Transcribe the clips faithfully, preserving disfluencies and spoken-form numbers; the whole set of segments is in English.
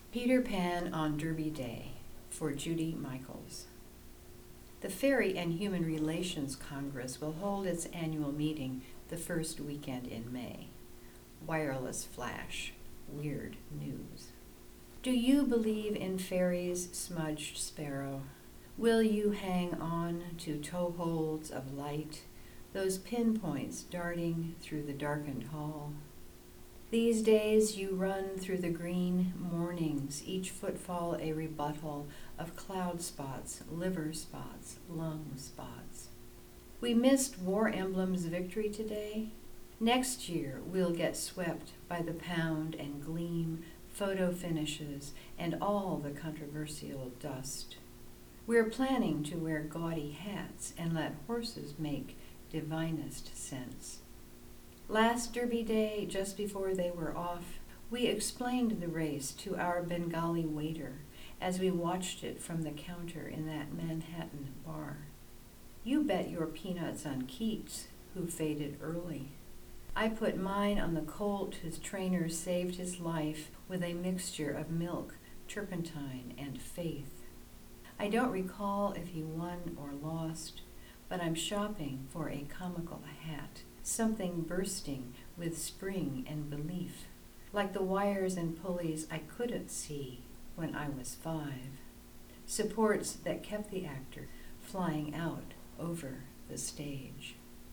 Peter Pan on Derby Day for Judy Michaels. The Fairy and Human Relations Congress will hold its annual meeting the first weekend in May. Wireless flash, weird news. Do you believe in fairies, smudged sparrow? Will you hang on to toeholds of light, those pinpoints darting through the darkened hall? These days you run through the green mornings, each footfall a rebuttal of cloud spots, liver spots, lung spots. We missed War Emblem's victory today. Next year we'll get swept by the pound and gleam, photo finishes, and all the controversial dust. We're planning to wear gaudy hats and let horses make divinest sense. Last Derby Day, just before they were off, we explained the race to our Bengali waiter as we watched it from the counter in that Manhattan bar. You bet your peanuts on Keats, who faded early. I put mine on the colt whose trainer saved his life with a mixture of milk, turpentine, and faith. I don't recall if he won or lost, but I'm shopping for a comical hat, something bursting with spring and belief, like the wires and pulleys I couldn't see when I was five, supports that kept the actor flying out over the stage.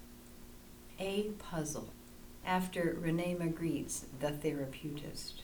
A puzzle, after Rene Magritte's The Therapeutist.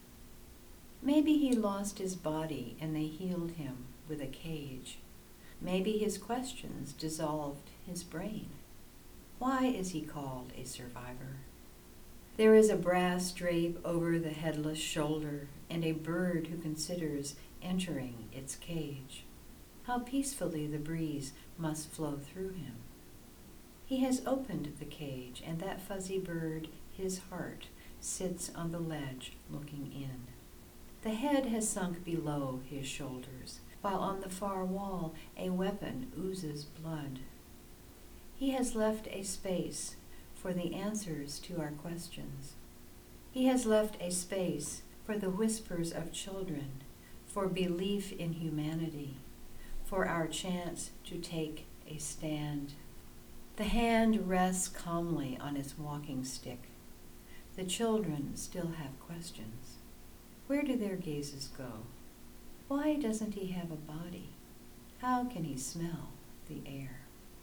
Maybe he lost his body and they healed him with a cage. Maybe his questions dissolved his brain. Why is he called a survivor? There is a brass drape over the headless shoulder and a bird who considers entering its cage. How peacefully the breeze must flow through him. He has opened the cage, and that fuzzy bird, his heart, sits on the ledge looking in. The head has sunk below his shoulders, while on the far wall a weapon oozes blood. He has left a space for the answers to our questions. He has left a space for the whispers of children, for belief in humanity, for our chance to take a stand. The hand rests calmly on its walking stick. The children still have questions. Where do their gazes go? Why doesn't he have a body? How can he smell the air?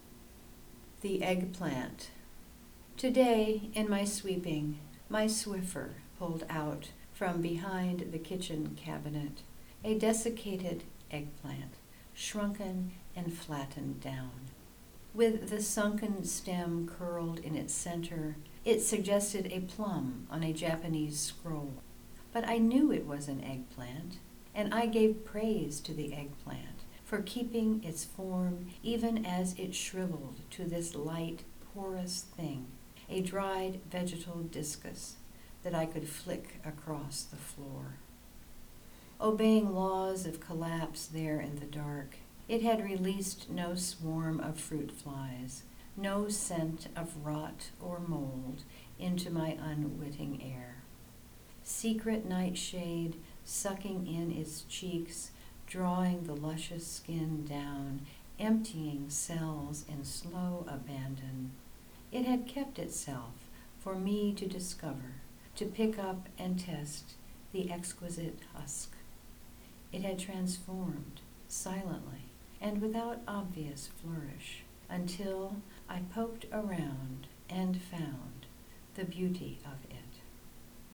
The eggplant. Today, in my sweeping, my Swiffer pulled out from behind the kitchen cabinet a desiccated eggplant, shrunken and flattened down. With the sunken stem curled in its center, it suggested a plum on a Japanese scroll. But I knew it was an eggplant, and I gave praise to the eggplant for keeping its form even as it shriveled to this light, porous thing, a dried vegetal discus that I could flick across the floor. Obeying laws of collapse there in the dark, it had released no swarm of fruit flies, no scent of rot or mold into my unwitting air. Secret nightshade sucking in its cheeks, drawing the luscious skin down, emptying cells in slow abandon. It had kept itself for me to discover, to pick up and test the exquisite husk. It had transformed silently and without obvious flourish until I poked around and found the beauty of it.